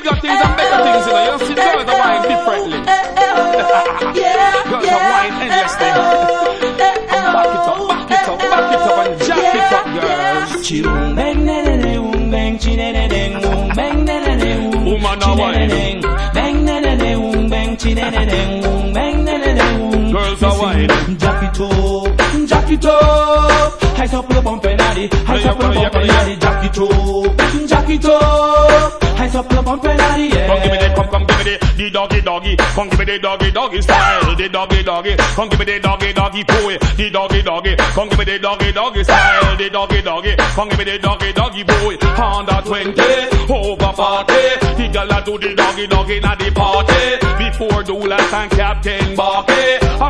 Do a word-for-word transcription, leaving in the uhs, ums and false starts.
bigger things and better things, you know. You see girls are wine differently. Girls are wine endlessly. And back it up, back it up, back it up, and jack it up, girls. Chirung bang nenene, um bang chinene, um bang nenene, um woman are wine. Bang nenene, um bang chinene, um bang nenene, um. Girls are wine. Jack it up, jack it up. Height up your bump and addy, height up your bump and addy. Jack it up, jack it up. Height up your bump and addy, yeah. Come give me the, come, come give me the, the doggy doggy. Come give me the doggy doggy style. The doggy doggy. Come give me the doggy doggy boy. The doggy doggy. Come give me the doggy doggy style. The doggy doggy. Come give me the doggy doggy boy. Under twenty, over forty. The girl a do the doggy doggy na the party. Before Douglas and Captain Barky. A